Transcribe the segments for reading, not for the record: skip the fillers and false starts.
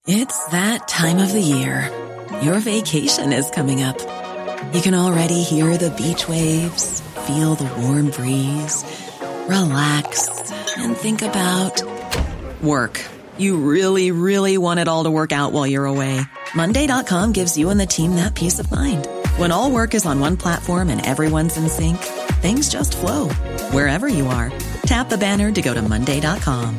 It's that time of the year. Your vacation is coming up. You can already hear the beach waves, feel the warm breeze, relax, and think about work. You really, really want it all to work out while you're away. Monday.com gives you and the team that peace of mind. When all work is on one platform and everyone's in sync, things just flow. Wherever you are, tap the banner to go to Monday.com.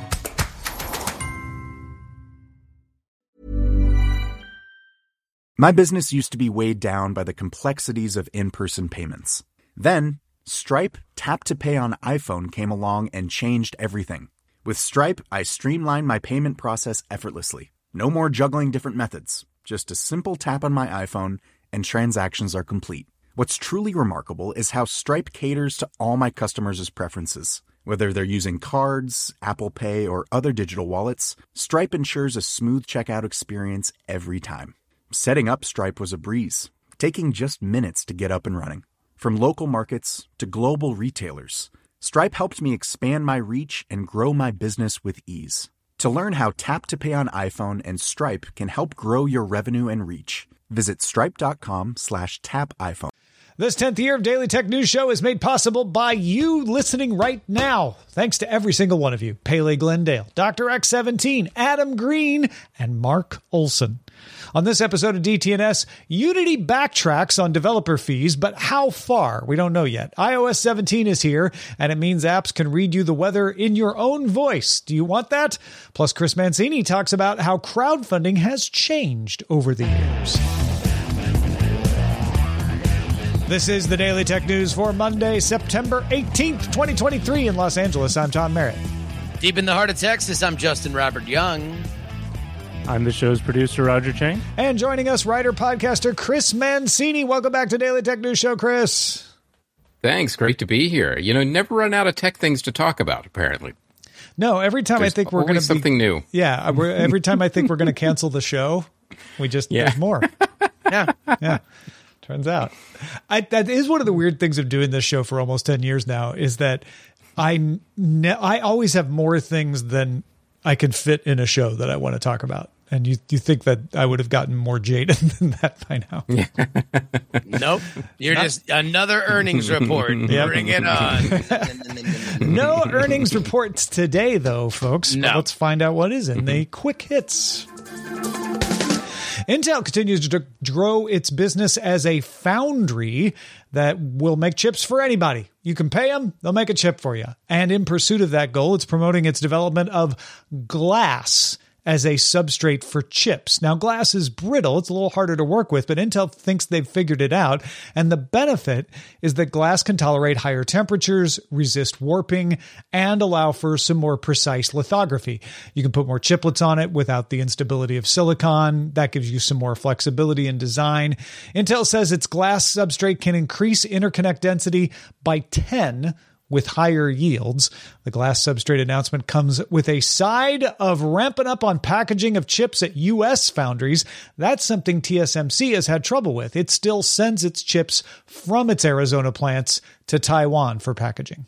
My business used to be weighed down by the complexities of in-person payments. Then, Stripe Tap to Pay on iPhone came along and changed everything. With Stripe, I streamlined my payment process effortlessly. No more juggling different methods. Just a simple tap on my iPhone and transactions are complete. What's truly remarkable is how Stripe caters to all my customers' preferences. Whether they're using cards, Apple Pay, or other digital wallets, Stripe ensures a smooth checkout experience every time. Setting up Stripe was a breeze, taking just minutes to get up and running. From local markets to global retailers, Stripe helped me expand my reach and grow my business with ease. To learn how Tap to Pay on iPhone and Stripe can help grow your revenue and reach, visit stripe.com/tapiphone. This 10th year of Daily Tech News Show is made possible by you listening right now. Thanks to every single one of you. Pele Glendale, Dr. X17, Adam Green, and Mark Olson. On this episode of DTNS, Unity backtracks on developer fees, but how far? We don't know yet. iOS 17 is here, and it means apps can read you the weather in your own voice. Do you want that? Plus, Chris Mancini talks about how crowdfunding has changed over the years. This is the Daily Tech News for Monday, September 18th, 2023 in Los Angeles. I'm Tom Merritt. Deep in the heart of Texas, I'm Justin Robert Young. I'm the show's producer, Roger Chang. And joining us, writer-podcaster Chris Mancini. Welcome back to Daily Tech News Show, Chris. Thanks. Great to be here. You know, never run out of tech things to talk about, apparently. No, every time I think we're going to be... something new. Yeah, every time I think we're going to cancel the show, we just... Yeah. There's more. Yeah. Turns out. That is one of the weird things of doing this show for almost 10 years now, is that I always have more things than I can fit in a show that I want to talk about. And you think that I would have gotten more jaded than that by now. Nope. You're just another earnings report. Yep. Bring it on. No earnings reports today, though, folks. No. But let's find out what is in the quick hits. Intel continues to grow its business as a foundry that will make chips for anybody. You can pay them, they'll make a chip for you. And in pursuit of that goal, it's promoting its development of glass as a substrate for chips. Now, glass is brittle. It's a little harder to work with, but Intel thinks they've figured it out. And the benefit is that glass can tolerate higher temperatures, resist warping, and allow for some more precise lithography. You can put more chiplets on it without the instability of silicon. That gives you some more flexibility in design. Intel says its glass substrate can increase interconnect density by 10 with higher yields. The glass substrate announcement comes with a side of ramping up on packaging of chips at U.S. foundries. That's something TSMC has had trouble with. It still sends its chips from its Arizona plants to Taiwan for packaging.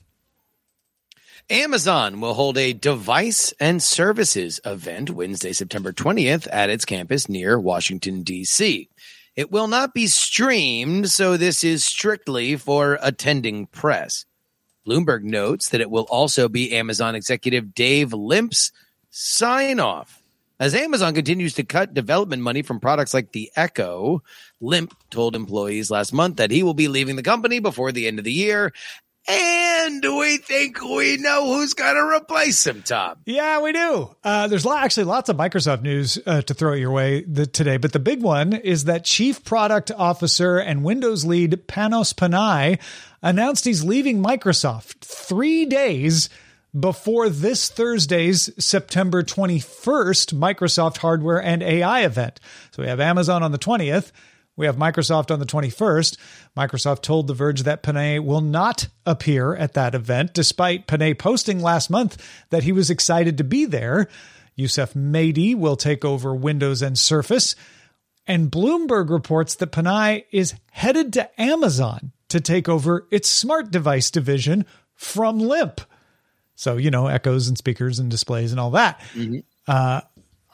Amazon will hold a device and services event Wednesday, September 20th at its campus near Washington, D.C. It will not be streamed, so this is strictly for attending press. Bloomberg notes that it will also be Amazon executive Dave Limp's sign-off. As Amazon continues to cut development money from products like the Echo, Limp told employees last month that he will be leaving the company before the end of the year. And we think we know who's going to replace him, Tom. Yeah, we do. There's actually lots of Microsoft news to throw your way today. But the big one is that Chief Product Officer and Windows lead Panos Panay announced he's leaving Microsoft 3 days before this Thursday's September 21st Microsoft Hardware and AI event. So we have Amazon on the 20th. We have Microsoft on the 21st. Microsoft told The Verge that Panay will not appear at that event, despite Panay posting last month that he was excited to be there. Youssef Mehdi will take over Windows and Surface. And Bloomberg reports that Panay is headed to Amazon to take over its smart device division from Limp. So, Echoes and speakers and displays and all that. Mm-hmm.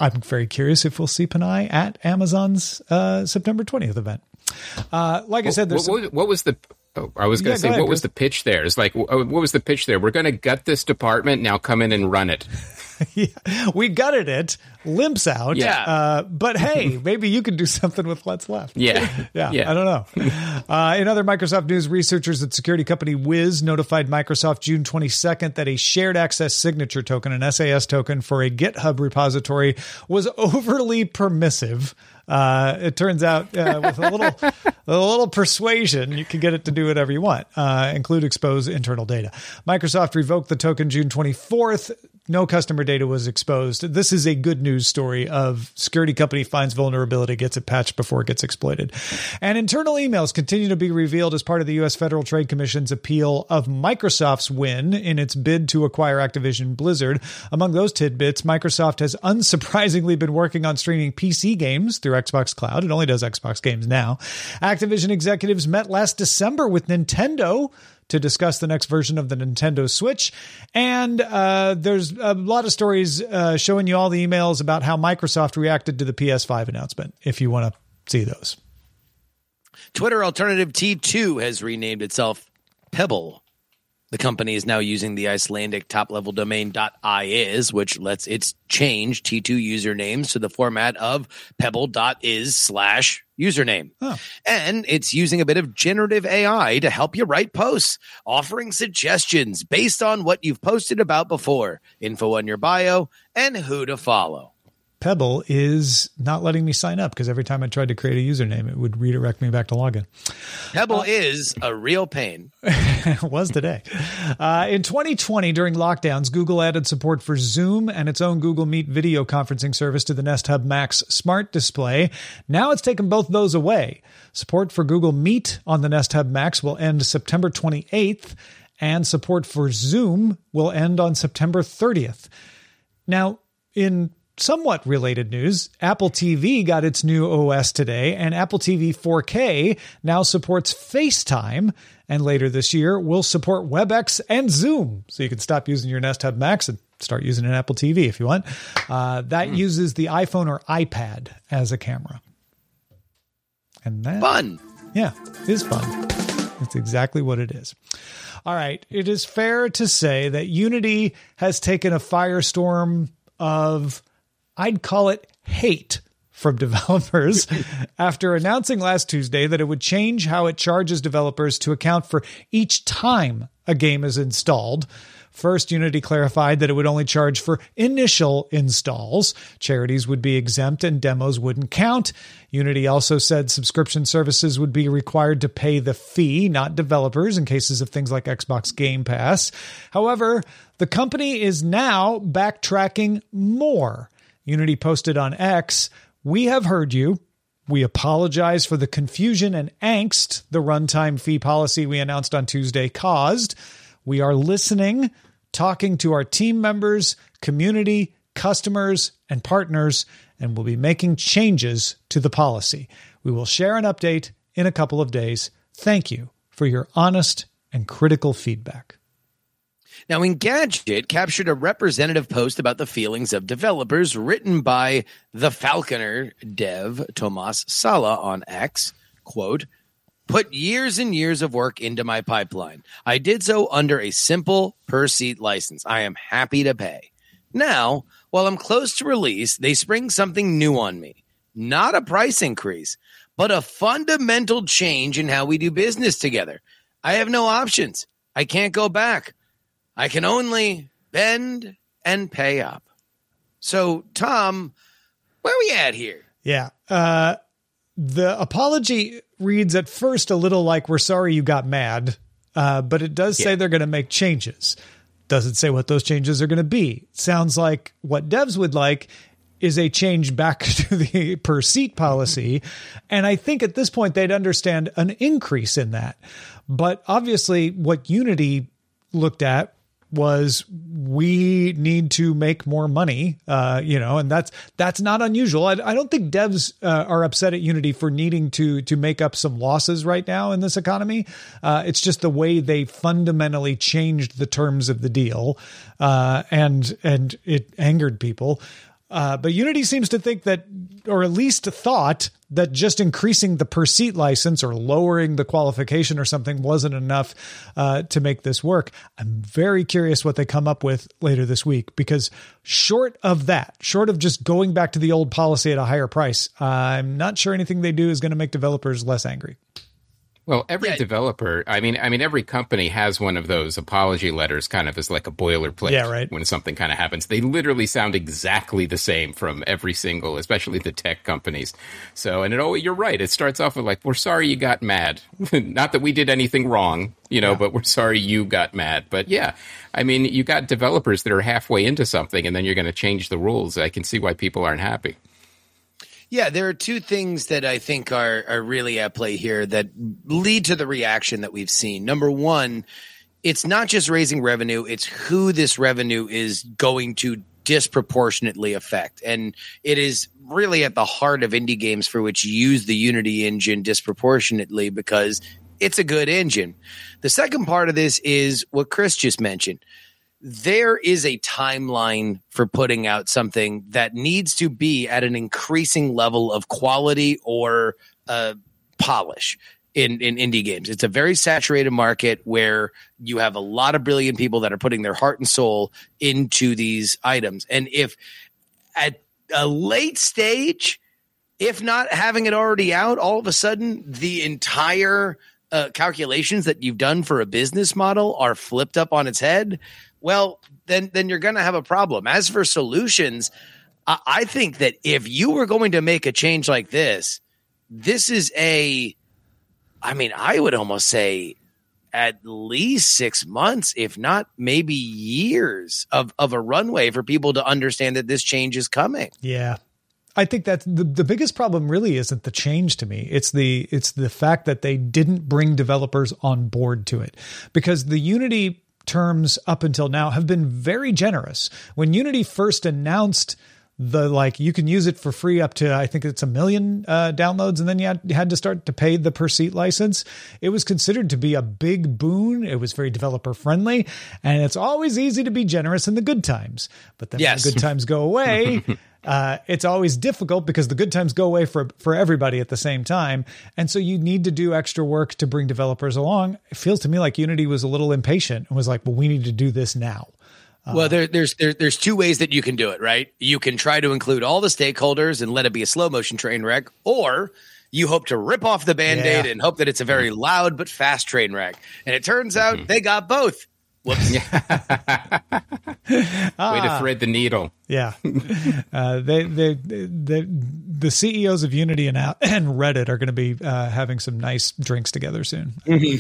I'm very curious if we'll see Panay at Amazon's September 20th event. Like I said, what was the... Oh, I was going to say, what was the pitch there? It's like, what was the pitch there? We're going to gut this department. Now come in and run it. Yeah, we gutted it, limps out. Yeah. But hey, maybe you can do something with what's left. Yeah. I don't know. In other Microsoft news, researchers at security company Wiz notified Microsoft June 22nd that a shared access signature token, an SAS token for a GitHub repository, was overly permissive. It turns out with a little persuasion, you can get it to do whatever you want, include expose internal data. Microsoft revoked the token June 24th. No customer data was exposed. This is a good news story of security company finds vulnerability, gets it patched before it gets exploited. And internal emails continue to be revealed as part of the U.S. Federal Trade Commission's appeal of Microsoft's win in its bid to acquire Activision Blizzard. Among those tidbits, Microsoft has unsurprisingly been working on streaming PC games through Xbox Cloud. It only does Xbox games now. Activision executives met last December with Nintendo to discuss the next version of the Nintendo Switch. And there's a lot of stories showing you all the emails about how Microsoft reacted to the PS5 announcement, if you want to see those. Twitter alternative T2 has renamed itself Pebble. The company is now using the Icelandic top-level domain .is, which lets it change T2 usernames to the format of pebble.is/username. Oh. And it's using a bit of generative AI to help you write posts, offering suggestions based on what you've posted about before, info on your bio, and who to follow. Pebble is not letting me sign up because every time I tried to create a username, it would redirect me back to login. Pebble is a real pain. It was today. In 2020, during lockdowns, Google added support for Zoom and its own Google Meet video conferencing service to the Nest Hub Max smart display. Now it's taken both those away. Support for Google Meet on the Nest Hub Max will end September 28th, and support for Zoom will end on September 30th. Now, in somewhat related news, Apple TV got its new OS today, and Apple TV 4K now supports FaceTime, and later this year will support WebEx and Zoom. So you can stop using your Nest Hub Max and start using an Apple TV if you want. That uses the iPhone or iPad as a camera. And that, fun. Yeah, it is fun. That's exactly what it is. All right. It is fair to say that Unity has taken a firestorm of, I'd call it, hate from developers after announcing last Tuesday that it would change how it charges developers to account for each time a game is installed. First, Unity clarified that it would only charge for initial installs. Charities would be exempt and demos wouldn't count. Unity also said subscription services would be required to pay the fee, not developers, in cases of things like Xbox Game Pass. However, the company is now backtracking more. Unity posted on X, "We have heard you. We apologize for the confusion and angst the runtime fee policy we announced on Tuesday caused. We are listening, talking to our team members, community, customers, and partners, and will be making changes to the policy. We will share an update in a couple of days. Thank you for your honest and critical feedback." Now, Engadget captured a representative post about the feelings of developers written by the Falconer dev Tomas Sala on X. Quote, "Put years and years of work into my pipeline. I did so under a simple per-seat license. I am happy to pay. Now, while I'm close to release, they spring something new on me. Not a price increase, but a fundamental change in how we do business together. I have no options. I can't go back. I can only bend and pay up." So, Tom, where are we at here? Yeah. The apology reads at first a little like, "We're sorry you got mad," but it does say they're going to make changes. Doesn't say what those changes are going to be. Sounds like what devs would like is a change back to the per seat policy. And I think at this point they'd understand an increase in that. But obviously what Unity looked at was, we need to make more money, and that's not unusual. I don't think devs are upset at Unity for needing to make up some losses right now in this economy. It's just the way they fundamentally changed the terms of the deal, and it angered people. But Unity seems to think that, or at least thought that just increasing the per seat license or lowering the qualification or something wasn't enough to make this work. I'm very curious what they come up with later this week, because short of just going back to the old policy at a higher price, I'm not sure anything they do is going to make developers less angry. Well, every developer, I mean, every company has one of those apology letters kind of as like a boilerplate when something kind of happens. They literally sound exactly the same from every single, especially the tech companies. So, and you're right. It starts off with like, we're sorry you got mad. Not that we did anything wrong, but we're sorry you got mad. But yeah, I mean, you got developers that are halfway into something and then you're going to change the rules. I can see why people aren't happy. Yeah, there are two things that I think are really at play here that lead to the reaction that we've seen. Number one, it's not just raising revenue, it's who this revenue is going to disproportionately affect. And it is really at the heart of indie games for which use the Unity engine disproportionately because it's a good engine. The second part of this is what Chris just mentioned. There is a timeline for putting out something that needs to be at an increasing level of quality or polish in indie games. It's a very saturated market where you have a lot of brilliant people that are putting their heart and soul into these items. And if at a late stage, if not having it already out, all of a sudden the entire calculations that you've done for a business model are flipped up on its head, well, then you're going to have a problem. As for solutions, I think that if you were going to make a change like this is I would almost say at least 6 months, if not maybe years of a runway for people to understand that this change is coming. Yeah. I think that the biggest problem really isn't the change to me. It's the fact that they didn't bring developers on board to it, because the Unity terms up until now have been very generous. When Unity first announced you can use it for free up to, I think it's 1 million downloads, and then you had to start to pay the per seat license. It was considered to be a big boon. It was very developer friendly, and it's always easy to be generous in the good times. But then when the good times go away, it's always difficult because the good times go away for everybody at the same time. And so you need to do extra work to bring developers along. It feels to me like Unity was a little impatient and was like, well, we need to do this now. Well, there's two ways that you can do it, right? You can try to include all the stakeholders and let it be a slow motion train wreck, or you hope to rip off the Band-Aid and hope that it's a very loud but fast train wreck. And it turns out they got both. Whoops. Way to thread the needle. Yeah. The CEOs of Unity and Reddit are going to be having some nice drinks together soon.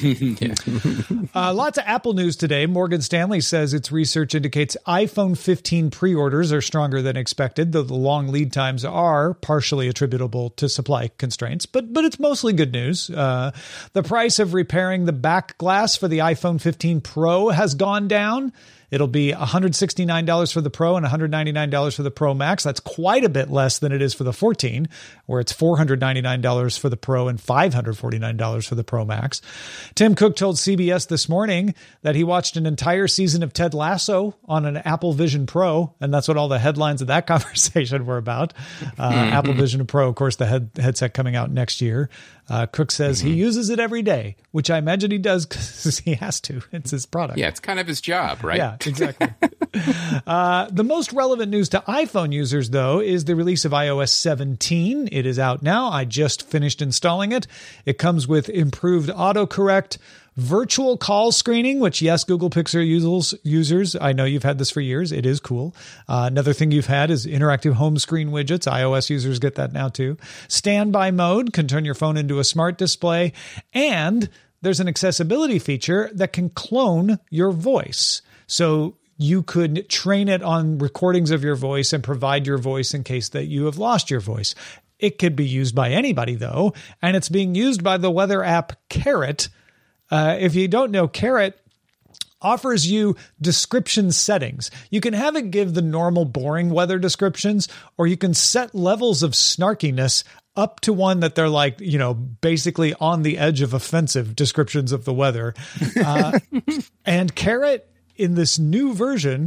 Lots of Apple news today. Morgan Stanley says its research indicates iPhone 15 pre-orders are stronger than expected, though the long lead times are partially attributable to supply constraints. But it's mostly good news. The price of repairing the back glass for the iPhone 15 Pro has gone down. It'll be $169 for the Pro and $199 for the Pro Max. That's quite a bit less than it is for the 14, where it's $499 for the Pro and $549 for the Pro Max. Tim Cook told CBS this morning that he watched an entire season of Ted Lasso on an Apple Vision Pro, and that's what all the headlines of that conversation were about. Apple Vision Pro, of course, the headset coming out next year. Cook says he uses it every day, which I imagine he does because he has to. It's his product. Yeah, it's kind of his job, right? Yeah, exactly. The most relevant news to iPhone users, though, is the release of iOS 17. It is out now. I just finished installing it. It comes with improved autocorrect, virtual call screening, which, yes, Google Pixel users, I know you've had this for years. It is cool. Another thing you've had is interactive home screen widgets. iOS users get that now, too. Standby mode can turn your phone into a smart display. And there's an accessibility feature that can clone your voice. So you could train it on recordings of your voice and provide your voice in case that you have lost your voice. It could be used by anybody, though, and it's being used by the weather app Carrot. If you don't know, Carrot offers you description settings. You can have it give the normal boring weather descriptions, or you can set levels of snarkiness up to one that they're like, basically on the edge of offensive descriptions of the weather. And Carrot, in this new version,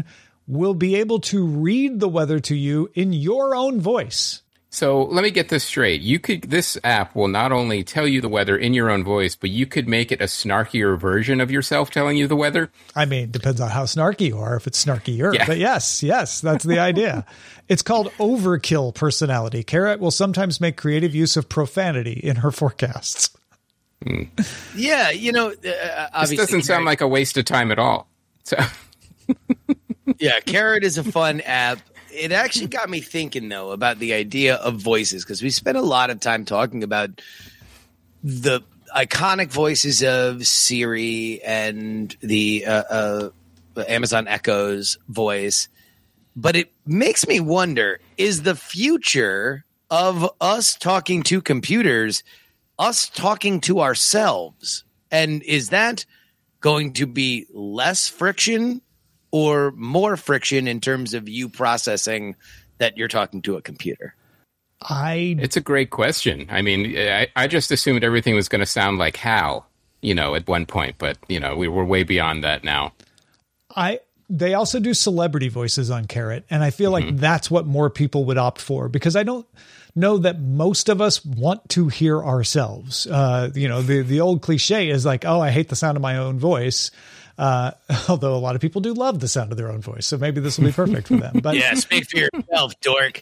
will be able to read the weather to you in your own voice. So let me get this straight. This app will not only tell you the weather in your own voice, but you could make it a snarkier version of yourself telling you the weather? I mean, depends on how snarky you are, if it's snarkier. Yeah. But yes, that's the idea. It's called overkill personality. Carrot will sometimes make creative use of profanity in her forecasts. Yeah, this doesn't sound like a waste of time at all. So, yeah, Carrot is a fun app. It actually got me thinking, though, about the idea of voices, because we spent a lot of time talking about the iconic voices of Siri and the Amazon Echo's voice. But it makes me wonder, is the future of us talking to computers us talking to ourselves? And is that going to be less friction or more friction in terms of you processing that you're talking to a computer? It's a great question. I mean, I just assumed everything was going to sound like HAL, at one point, but, we're way beyond that now. They also do celebrity voices on Carrot, and I feel like that's what more people would opt for, because I don't know that most of us want to hear ourselves. The old cliche is like, oh, I hate the sound of my own voice. Although a lot of people do love the sound of their own voice, so maybe this will be perfect for them. But yeah, speak for yourself, dork.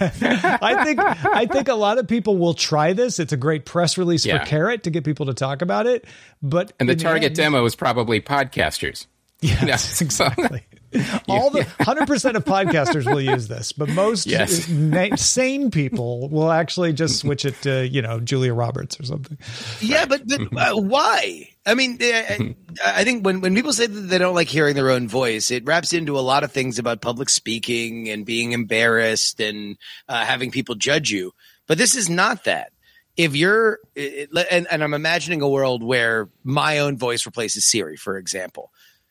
I think a lot of people will try this. It's a great press release for Carrot to get people to talk about it. And the target demo is probably podcasters. Yes, exactly. All the 100% of podcasters will use this, but most sane people will actually just switch it to, Julia Roberts or something. Yeah, but why? I mean, I think when people say that they don't like hearing their own voice, it wraps into a lot of things about public speaking and being embarrassed and having people judge you. But this is not that. If you're and I'm imagining a world where my own voice replaces Siri, for example.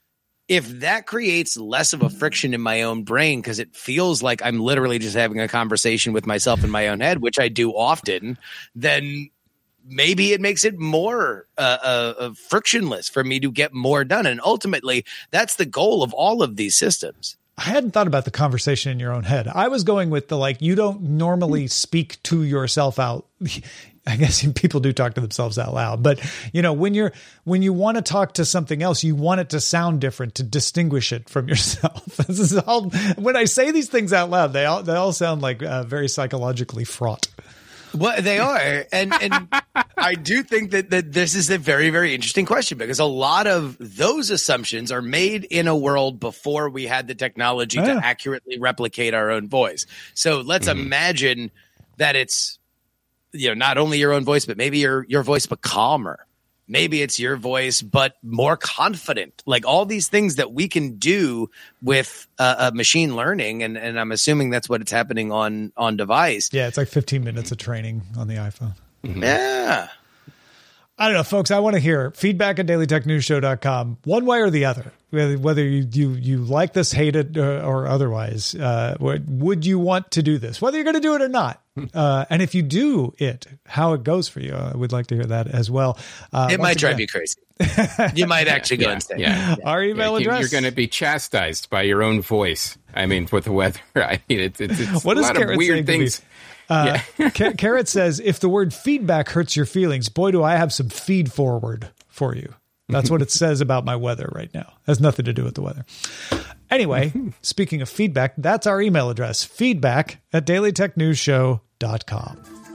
If that creates less of a friction in my own brain, because it feels like I'm literally just having a conversation with myself in my own head, which I do often, then maybe it makes it more frictionless for me to get more done. And ultimately, that's the goal of all of these systems. I hadn't thought about the conversation in your own head. I was going with you don't normally speak to yourself out. I guess people do talk to themselves out loud, but when you want to talk to something else, you want it to sound different to distinguish it from yourself. This is all, when I say these things out loud, they all sound like very psychologically fraught. Well, they are. And I do think that this is a very, very interesting question, because a lot of those assumptions are made in a world before we had the technology to accurately replicate our own voice. So let's imagine that it's, not only your own voice, but maybe your voice, but calmer. Maybe it's your voice, but more confident. Like all these things that we can do with machine learning. And I'm assuming that's what it's happening on device. Yeah, it's like 15 minutes of training on the iPhone. Mm-hmm. Yeah. I don't know, folks. I want to hear feedback at dailytechnewsshow.com, one way or the other, whether you like this, hate it, or otherwise. Would you want to do this, whether you're going to do it or not? And if you do it, how it goes for you. I would like to hear that as well. It might drive you crazy. You might actually go insane. Yeah. Our email address. You're going to be chastised by your own voice. I mean, with the weather. I mean, it's what a lot of weird things. Carrot says, if the word feedback hurts your feelings, boy, do I have some feed forward for you. That's what it says about my weather right now. It has nothing to do with the weather. Anyway, speaking of feedback, that's our email address, feedback at dailytechnewsshow.com.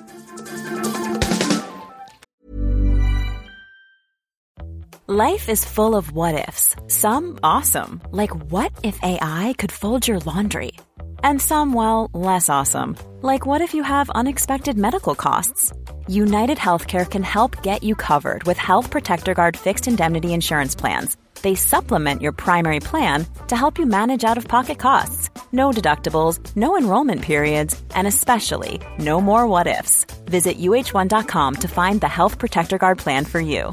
Life is full of what-ifs. Some awesome, like what if AI could fold your laundry? And some, well, less awesome, like what if you have unexpected medical costs? United Healthcare can help get you covered with Health Protector Guard fixed indemnity insurance plans. They supplement your primary plan to help you manage out-of-pocket costs. No deductibles, no enrollment periods, and especially no more what-ifs. Visit uh1.com to find the Health Protector Guard plan for you.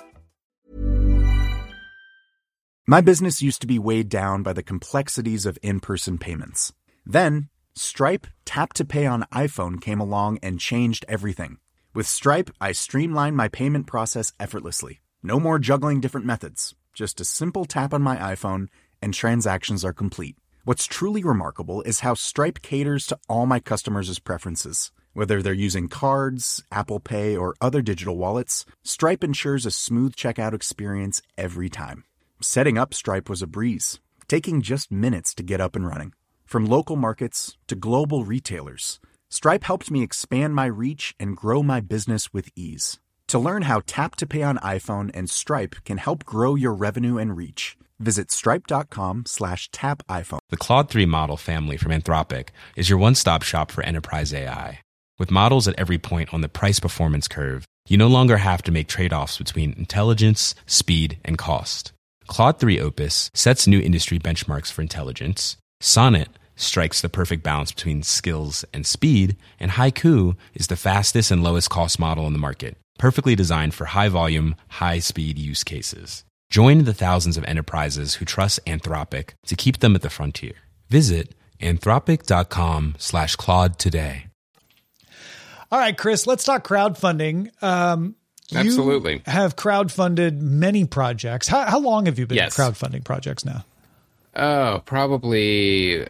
My business used to be weighed down by the complexities of in-person payments. Then, Stripe Tap to Pay on iPhone came along and changed everything. With Stripe, I streamlined my payment process effortlessly. No more juggling different methods. Just a simple tap on my iPhone and transactions are complete. What's truly remarkable is how Stripe caters to all my customers' preferences. Whether they're using cards, Apple Pay, or other digital wallets, Stripe ensures a smooth checkout experience every time. Setting up Stripe was a breeze, taking just minutes to get up and running. From local markets to global retailers, Stripe helped me expand my reach and grow my business with ease. To learn how Tap to Pay on iPhone and Stripe can help grow your revenue and reach, visit stripe.com/tapiphone. The Claude 3 model family from Anthropic is your one-stop shop for enterprise AI. With models at every point on the price-performance curve, you no longer have to make trade-offs between intelligence, speed, and cost. Claude 3 Opus sets new industry benchmarks for intelligence. Sonnet strikes the perfect balance between skills and speed. And Haiku is the fastest and lowest cost model in the market, perfectly designed for high-volume, high-speed use cases. Join the thousands of enterprises who trust Anthropic to keep them at the frontier. Visit anthropic.com/Claude today. All right, Chris, let's talk crowdfunding. Absolutely. You have crowdfunded many projects. How long have you been crowdfunding projects now? Oh, probably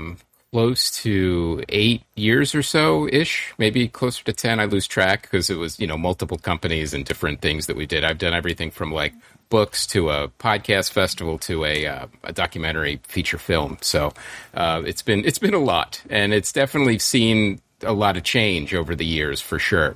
close to 8 years or so-ish, maybe closer to 10. I lose track because it was, multiple companies and different things that we did. I've done everything from like books to a podcast festival to a documentary feature film. So it's been a lot, and it's definitely seen a lot of change over the years for sure.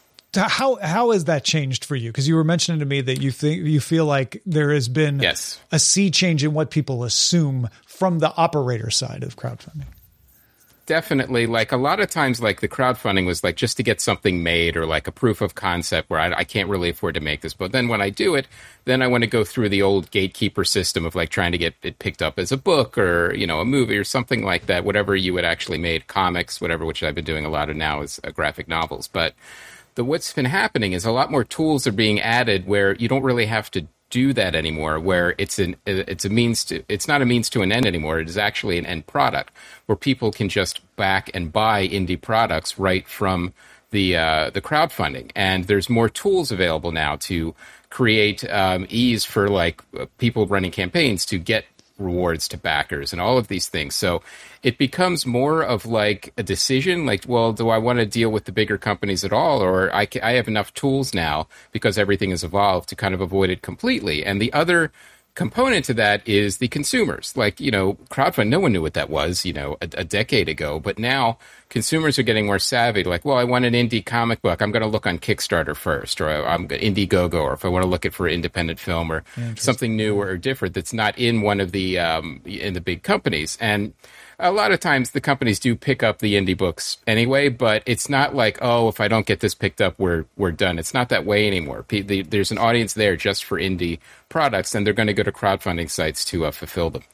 How has that changed for you? Because you were mentioning to me that you feel like there has been a sea change in what people assume from the operator side of crowdfunding. Definitely. Like a lot of times, like the crowdfunding was like just to get something made or like a proof of concept where I can't really afford to make this. But then when I do it, then I want to go through the old gatekeeper system of like trying to get it picked up as a book or, a movie or something like that, whatever you had actually made, comics, whatever, which I've been doing a lot of now is graphic novels. But what's been happening is a lot more tools are being added where you don't really have to do that anymore, where it's not a means to an end anymore. It is actually an end product where people can just back and buy indie products right from the crowdfunding. And there's more tools available now to create ease for like people running campaigns to get rewards to backers and all of these things. So it becomes more of like a decision, like, well, do I want to deal with the bigger companies at all? Or I have enough tools now because everything has evolved to kind of avoid it completely. And the other component to that is the consumers. Like, crowdfunding, no one knew what that was, a decade ago. But now consumers are getting more savvy. Like, well, I want an indie comic book. I'm going to look on Kickstarter first, or I'm Indiegogo, or if I want to look at for independent film or something new or different that's not in one of the in the big companies. And a lot of times the companies do pick up the indie books anyway, but it's not like, oh, if I don't get this picked up, we're done. It's not that way anymore. There's an audience there just for indie products, and they're going to go to crowdfunding sites to fulfill them.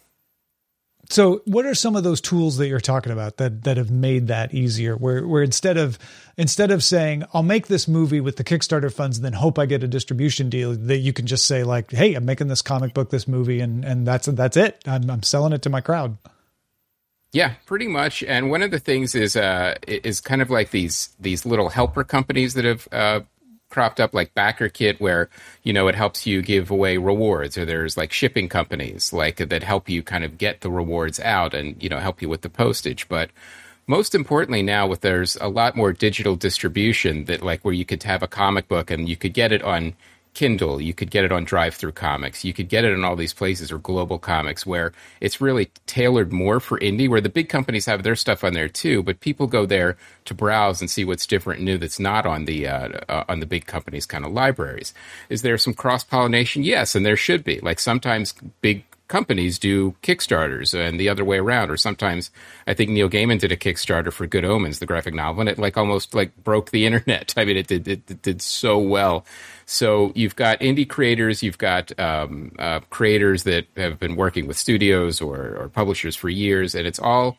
So what are some of those tools that you're talking about that have made that easier, where instead of saying, I'll make this movie with the Kickstarter funds and then hope I get a distribution deal, that you can just say like, hey, I'm making this comic book, this movie, and that's it. I'm selling it to my crowd. Yeah, pretty much. And one of the things is kind of like these little helper companies that have cropped up, like BackerKit, where it helps you give away rewards, or there's like shipping companies like that help you kind of get the rewards out and help you with the postage. But most importantly now, there's a lot more digital distribution that like where you could have a comic book and you could get it on Kindle, you could get it on Drive-Thru Comics, you could get it in all these places, or Global Comics, where it's really tailored more for indie, where the big companies have their stuff on there too, but people go there to browse and see what's different and new that's not on the big companies' kind of libraries. Is there some cross-pollination? Yes, and there should be. Like sometimes big companies do Kickstarters and the other way around, or sometimes I think Neil Gaiman did a Kickstarter for Good Omens, the graphic novel, and it like almost like broke the internet. I mean, it did so well. So you've got indie creators, you've got creators that have been working with studios or publishers for years, and it's all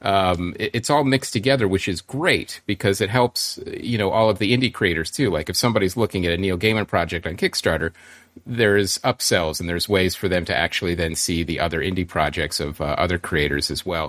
mixed together, which is great because it helps all of the indie creators too. Like if somebody's looking at a Neil Gaiman project on Kickstarter, there's upsells and there's ways for them to actually then see the other indie projects of other creators as well.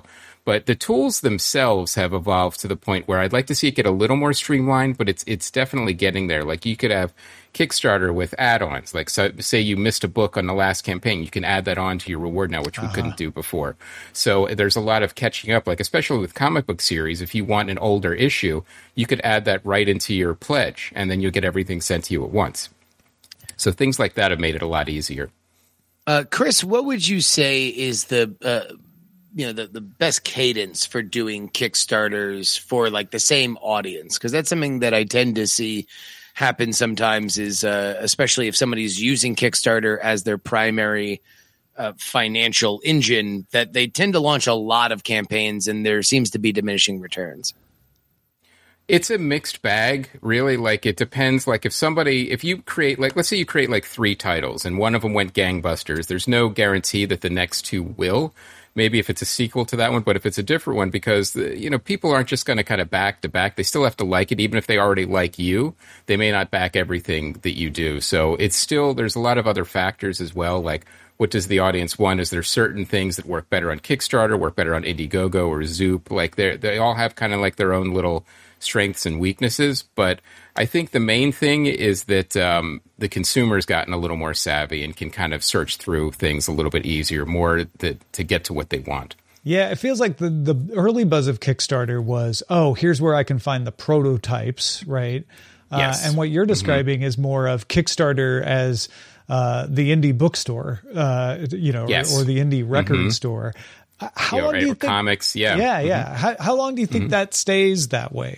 But the tools themselves have evolved to the point where I'd like to see it get a little more streamlined, but it's definitely getting there. Like you could have Kickstarter with add-ons. Like, so, say you missed a book on the last campaign, you can add that on to your reward now, which we couldn't do before. So there's a lot of catching up, like especially with comic book series. If you want an older issue, you could add that right into your pledge, and then you'll get everything sent to you at once. So things like that have made it a lot easier. Chris, what would you say is the best cadence for doing Kickstarters for like the same audience? Because that's something that I tend to see happen sometimes is, especially if somebody's using Kickstarter as their primary financial engine, that they tend to launch a lot of campaigns and there seems to be diminishing returns. It's a mixed bag, really. Like, it depends. Like, if you create, like, let's say you create like 3 titles and one of them went gangbusters, there's no guarantee that the next 2 will. Maybe if it's a sequel to that one, but if it's a different one, because, people aren't just going to kind of back to back. They still have to like it. Even if they already like you, they may not back everything that you do. So it's still, there's a lot of other factors as well. Like, what does the audience want? Is there certain things that work better on Kickstarter, work better on Indiegogo or Zoop? Like, they all have kind of like their own little strengths and weaknesses, but I think the main thing is that the consumer's gotten a little more savvy and can kind of search through things a little bit easier, more to get to what they want. Yeah, it feels like the early buzz of Kickstarter was, here's where I can find the prototypes, right? Yes. And what you're describing is more of Kickstarter as the indie bookstore, yes. or the indie record store. How long do you think comics? Yeah. Mm-hmm. How long do you think that stays that way?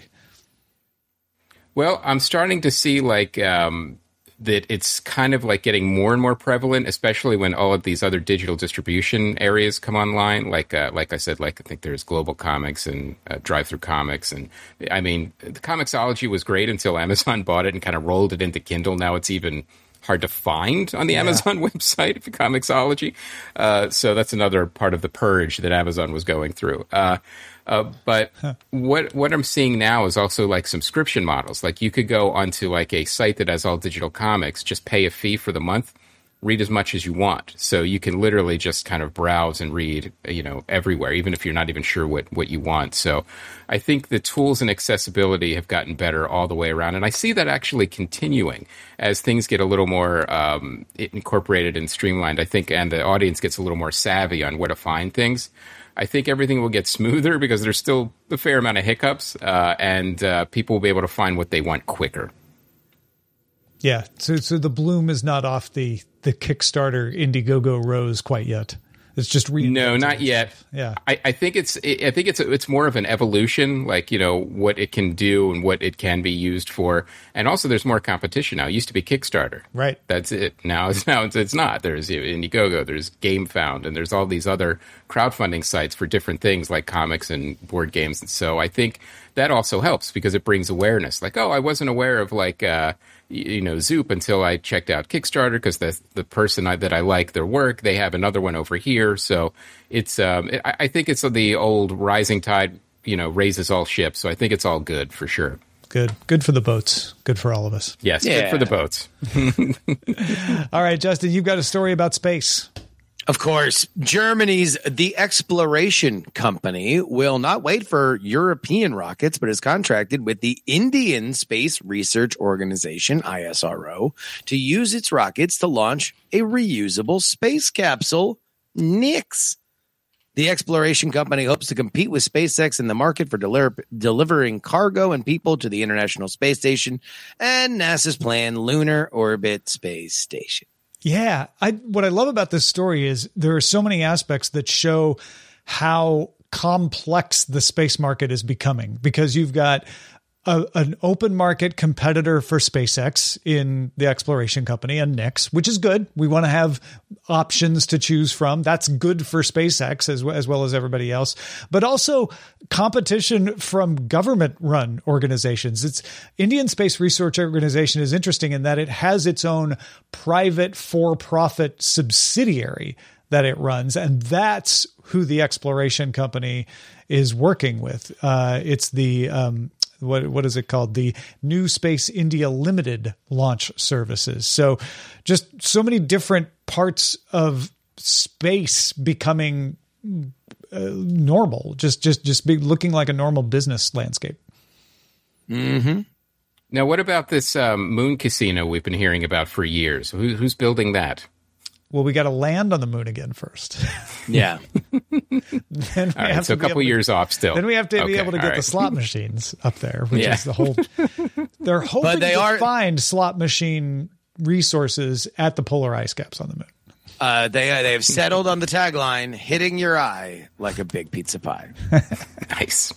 Well, I'm starting to see like that it's kind of like getting more and more prevalent, especially when all of these other digital distribution areas come online. Like I said, like I think there's Global Comics and Drive-Thru Comics, and I mean the Comixology was great until Amazon bought it and kind of rolled it into Kindle. Now it's even hard to find on the Amazon website for Comixology. So that's another part of the purge that Amazon was going through. But what I'm seeing now is also like subscription models. Like you could go onto like a site that has all digital comics, just pay a fee for the month, read as much as you want. So you can literally just kind of browse and read, everywhere, even if you're not even sure what you want. So I think the tools and accessibility have gotten better all the way around. And I see that actually continuing as things get a little more incorporated and streamlined, I think, and the audience gets a little more savvy on where to find things. I think everything will get smoother because there's still a fair amount of hiccups, and people will be able to find what they want quicker. Yeah, so the bloom is not off the Kickstarter Indiegogo rose quite yet. It's just no, not yet. Yeah, I think it's more of an evolution, like what it can do and what it can be used for, and also there's more competition now. It used to be Kickstarter, right? That's it. Now it's not. There's Indiegogo, there's GameFound, and there's all these other crowdfunding sites for different things like comics and board games. And so I think that also helps because it brings awareness. Like, I wasn't aware of like Zoop until I checked out Kickstarter because the person that I like their work, they have another one over here. So it's I think it's the old rising tide, raises all ships. So I think it's all good for sure. Good for the boats. Good for all of us. Yes, Good for the boats. All right, Justin, you've got a story about space. Of course, Germany's The Exploration Company will not wait for European rockets, but is contracted with the Indian Space Research Organization, ISRO, to use its rockets to launch a reusable space capsule, Nix. The Exploration Company hopes to compete with SpaceX in the market for delivering cargo and people to the International Space Station and NASA's planned Lunar Orbit Space Station. Yeah. What I love about this story is there are so many aspects that show how complex the space market is becoming, because you've got an open market competitor for SpaceX in the Exploration Company and Nix, which is good. We want to have options to choose from. That's good for SpaceX as well as everybody else, but also competition from government-run organizations. It's Indian Space Research Organization is interesting in that it has its own private for-profit subsidiary that it runs, and that's who the Exploration Company is working with. It's the what is it called? The New Space India Limited launch services. So just so many different parts of space becoming normal, just be looking like a normal business landscape. Mm-hmm. Now, what about this moon casino we've been hearing about for years? Who's building that? Well, we got to land on the moon again first. Yeah. Then all right, so a couple years off still. Then we have to be able to get the slot machines up there, which is the whole. They're hoping to find slot machine resources at the polar ice caps on the moon. They have settled on the tagline, hitting your eye like a big pizza pie. Nice.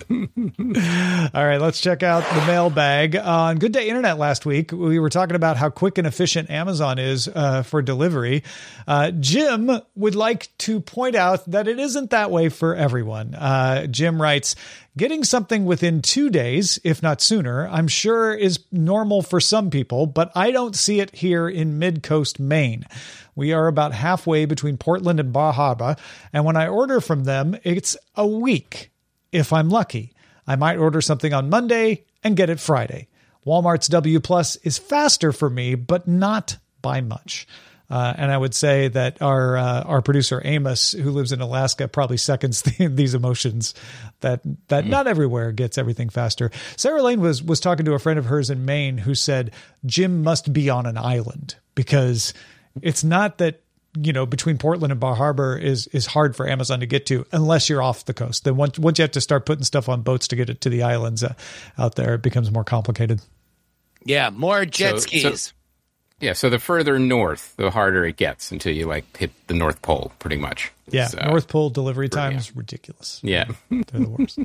All right, let's check out the mailbag. On Good Day Internet last week, we were talking about how quick and efficient Amazon is for delivery. Jim would like to point out that it isn't that way for everyone. Jim writes, getting something within 2 days, if not sooner, I'm sure is normal for some people, but I don't see it here in Mid-Coast Maine. We are about halfway between Portland and Bar Harbor, and when I order from them, it's a week, if I'm lucky. I might order something on Monday and get it Friday. Walmart's W Plus is faster for me, but not by much. And I would say that our producer Amos, who lives in Alaska, probably seconds these emotions that not everywhere gets everything faster. Sarah Lane was talking to a friend of hers in Maine who said Jim must be on an island because it's not that, between Portland and Bar Harbor is hard for Amazon to get to unless you're off the coast. Then once you have to start putting stuff on boats to get it to the islands out there, it becomes more complicated. Yeah, more jet skis. So the further north, the harder it gets until you hit the North Pole, pretty much. Yeah, North Pole delivery time is ridiculous. Yeah. They're the worst.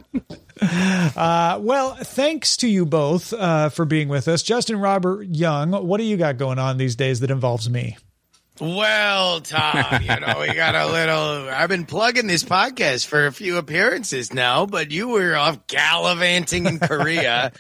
Well, thanks to you both for being with us. Justin Robert Young, what do you got going on these days that involves me? Well, Tom, we got a little... I've been plugging this podcast for a few appearances now, but you were off gallivanting in Korea.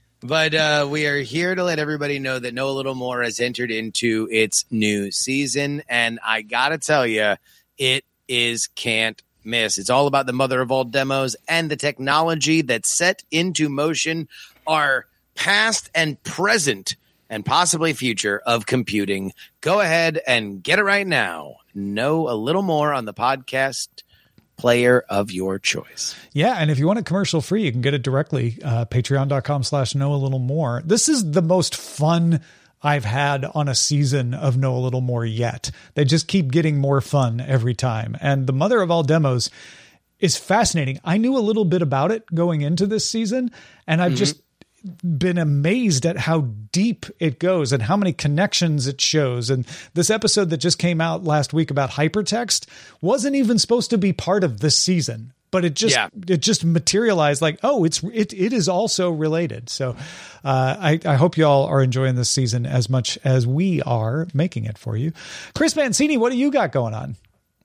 But we are here to let everybody know that Know a Little More has entered into its new season. And I got to tell you, it is can't miss. It's all about the mother of all demos and the technology that's set into motion our past and present and possibly future of computing. Go ahead and get it right now. Know a little more on the podcast player of your choice. Yeah, and if you want it commercial free, you can get it directly. Patreon.com/know a little more. This is the most fun I've had on a season of Know a Little More yet. They just keep getting more fun every time. And the mother of all demos is fascinating. I knew a little bit about it going into this season, and I've just been amazed at how deep it goes and how many connections it shows. And this episode that just came out last week about hypertext wasn't even supposed to be part of this season, but it just materialized like, oh, it is also related. So I hope y'all are enjoying this season as much as we are making it for you. Chris Mancini, what do you got going on?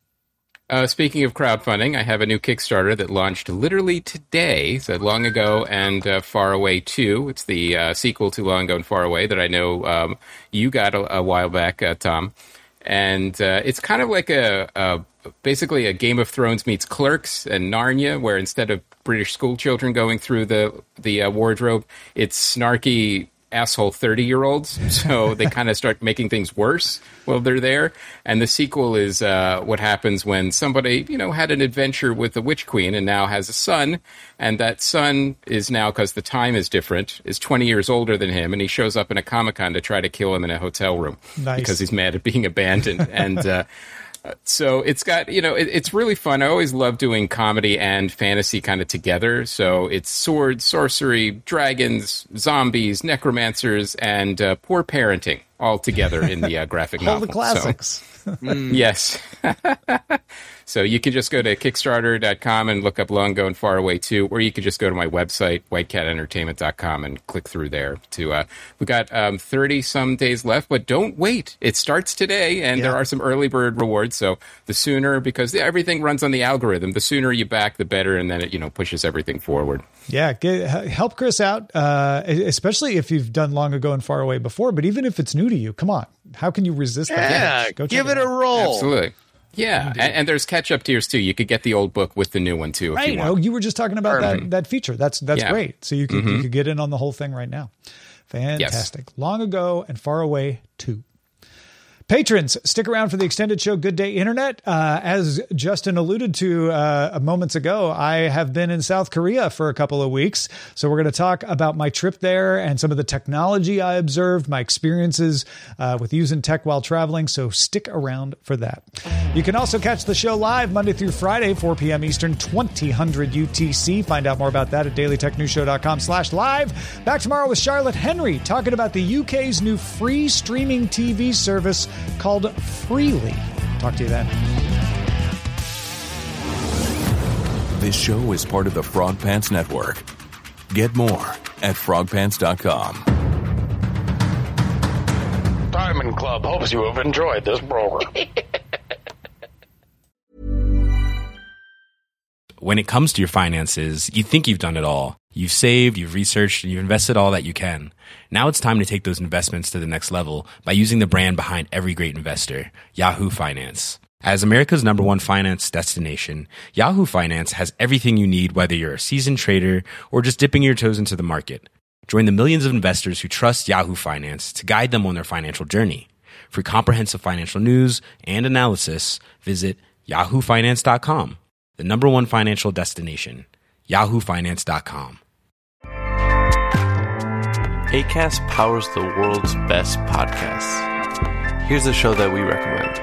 Speaking of crowdfunding, I have a new Kickstarter that launched literally today, so Long Ago and Far Away 2. It's the sequel to Long Ago and Far Away that I know you got a while back, Tom. And it's kind of like basically a Game of Thrones meets Clerks and Narnia, where instead of British school children going through the wardrobe, it's snarky asshole 30-year-olds. So they kind of start making things worse while they're there. And the sequel is what happens when somebody, had an adventure with the Witch Queen and now has a son. And that son is now, because the time is different, is 20 years older than him. And he shows up in a Comic-Con to try to kill him in a hotel room. Nice. Because he's mad at being abandoned. And so it's got, it's really fun. I always love doing comedy and fantasy kind of together. So it's swords, sorcery, dragons, zombies, necromancers, and poor parenting all together in the graphic novel. All the classics. So, yes. So you can just go to Kickstarter.com and look up Long Ago and Far Away 2, or you can just go to my website, whitecatentertainment.com, and click through there. We got 30-some days left, but don't wait. It starts today, and there are some early bird rewards. So the sooner, because everything runs on the algorithm, the sooner you back, the better, and then it pushes everything forward. Yeah, help Chris out, especially if you've done Long Ago and Far Away before, but even if it's new to you, come on. How can you resist that? Yeah, go give it a roll. Absolutely. Yeah, and there's catch-up tiers, too. You could get the old book with the new one, too, if you want. You were just talking about that feature. That's great. So you could get in on the whole thing right now. Fantastic. Yes. Long Ago and Far Away 2. Patrons, stick around for the extended show Good Day Internet. As Justin alluded to moments ago, I have been in South Korea for a couple of weeks. So we're going to talk about my trip there and some of the technology I observed, my experiences with using tech while traveling. So stick around for that. You can also catch the show live Monday through Friday, 4 p.m. Eastern, 2000 UTC. Find out more about that at dailytechnewsshow.com/live. Back tomorrow with Charlotte Henry talking about the UK's new free streaming TV service called Freely. Talk to you then. This show is part of the Frog Pants Network. Get more at frogpants.com. Diamond Club hopes you have enjoyed this program. When it comes to your finances, you think you've done it all. You've saved, you've researched, and you've invested all that you can. Now it's time to take those investments to the next level by using the brand behind every great investor, Yahoo Finance. As America's #1 finance destination, Yahoo Finance has everything you need, whether you're a seasoned trader or just dipping your toes into the market. Join the millions of investors who trust Yahoo Finance to guide them on their financial journey. For comprehensive financial news and analysis, visit yahoofinance.com. The #1 financial destination, yahoofinance.com. Acast powers the world's best podcasts. Here's a show that we recommend.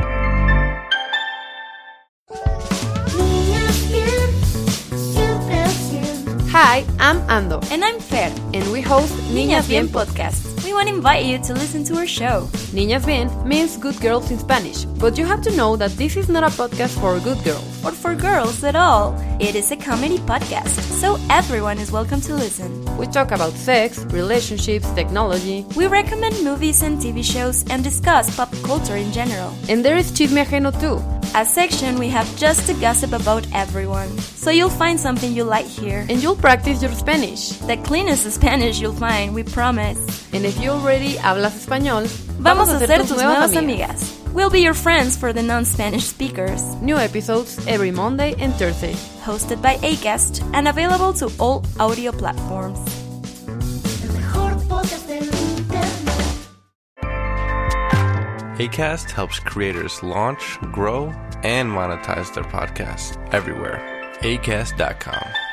Hi, I'm Ando. And I'm Fer. And we host Niñas Bien Podcast. We want to invite you to listen to our show. Niñas Bien means good girls in Spanish, but you have to know that this is not a podcast for good girls. Or for girls at all. It is a comedy podcast, so everyone is welcome to listen. We talk about sex, relationships, technology. We recommend movies and TV shows and discuss pop culture in general. And there is Chisme Ajeno too, a section we have just to gossip about everyone. So you'll find something you like here. And you'll practice your Spanish. The cleanest Spanish you'll find, we promise. And if you already hablas español, vamos a ser tus nuevas amigas. We'll be your friends for the non-Spanish speakers. New episodes every Monday and Thursday. Hosted by Acast and available to all audio platforms. Acast helps creators launch, grow, and monetize their podcasts everywhere. Acast.com.